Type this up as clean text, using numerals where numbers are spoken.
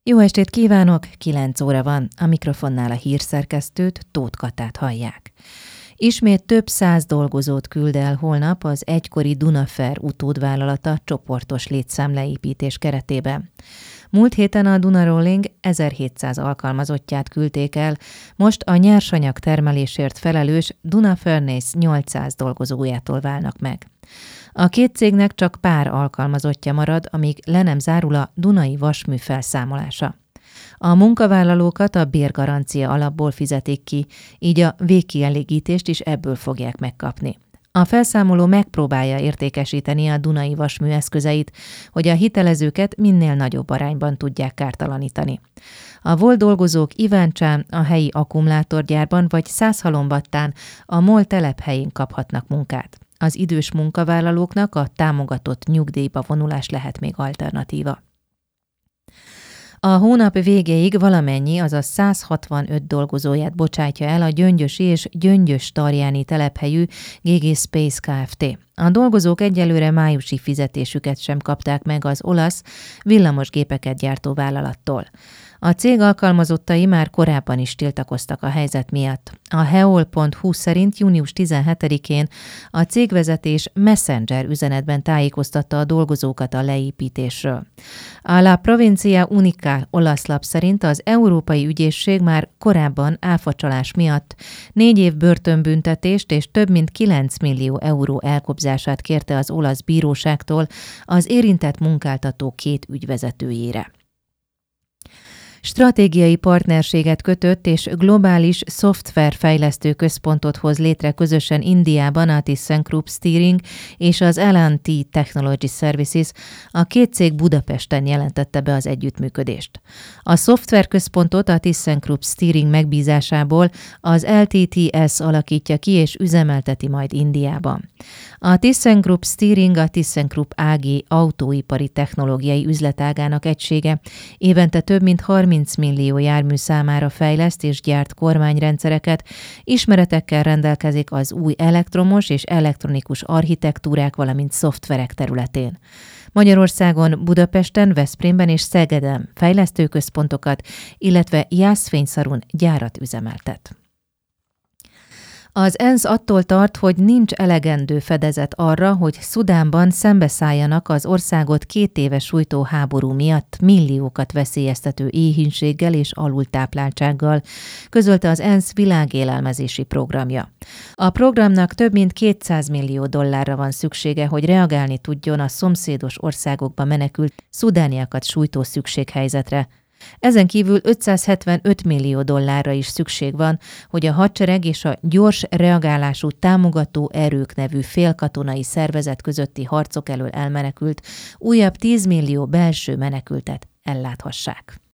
Jó estét kívánok! 9 óra van, a mikrofonnál a hírszerkesztőt, Tóth Katát hallják. Ismét több száz dolgozót küld el holnap az egykori Dunafer utódvállalata csoportos létszámleépítés keretében. Múlt héten a Duna Rolling 1700 alkalmazottját küldték el, most a nyersanyag termelésért felelős Duna Furnace 800 dolgozójától válnak meg. A két cégnek csak pár alkalmazottja marad, amíg le nem zárul a Dunai Vasmű felszámolása. A munkavállalókat a bérgarancia alapból fizetik ki, így a végkielégítést is ebből fogják megkapni. A felszámoló megpróbálja értékesíteni a Dunai Vasmű eszközeit, hogy a hitelezőket minél nagyobb arányban tudják kártalanítani. A volt dolgozók Iváncsán, a helyi akkumulátorgyárban vagy Szászhalombattán, a MOL telephelyén kaphatnak munkát. Az idős munkavállalóknak a támogatott nyugdíjba vonulás lehet még alternatíva. A hónap végéig valamennyi, azaz 165 dolgozóját bocsátja el a gyöngyösi és gyöngyös-tarjáni telephelyű GG Space Kft. A dolgozók egyelőre májusi fizetésüket sem kapták meg az olasz villamosgépeket gyártó vállalattól. A cég alkalmazottai már korábban is tiltakoztak a helyzet miatt. A heol.hu szerint június 17-én a cégvezetés Messenger üzenetben tájékoztatta a dolgozókat a leépítésről. A La Provincia Unica olasz lap szerint az Európai Ügyészség már korábban áfacsalás miatt 4 év börtönbüntetést és több mint 9 millió euró elkobzását kérte az olasz bíróságtól az érintett munkáltató 2 ügyvezetőjére. Stratégiai partnerséget kötött és globális szoftverfejlesztő központot hoz létre közösen Indiában a ThyssenKrupp Steering és az L&T Technology Services, a két cég Budapesten jelentette be az együttműködést. A szoftverközpontot a ThyssenKrupp Steering megbízásából az LTTS alakítja ki és üzemelteti majd Indiában. A ThyssenKrupp Steering a ThyssenKrupp AG autóipari technológiai üzletágának egysége, évente több mint 30 millió jármű számára fejleszt és gyárt kormányrendszereket, ismeretekkel rendelkezik az új elektromos és elektronikus architektúrák, valamint szoftverek területén. Magyarországon, Budapesten, Veszprémben és Szegeden fejlesztőközpontokat, illetve Jászfényszarun gyárat üzemeltet. Az ENSZ attól tart, hogy nincs elegendő fedezet arra, hogy Szudánban szembeszálljanak az országot 2 éve sújtó háború miatt milliókat veszélyeztető éhínséggel és alultápláltsággal, közölte az ENSZ világélelmezési programja. A programnak több mint 200 millió dollárra van szüksége, hogy reagálni tudjon a szomszédos országokba menekült szudániakat sújtó szükséghelyzetre. Ezen kívül 575 millió dollárra is szükség van, hogy a hadsereg és a gyors reagálású támogató erők nevű félkatonai szervezet közötti harcok elől elmenekült újabb 10 millió belső menekültet elláthassák.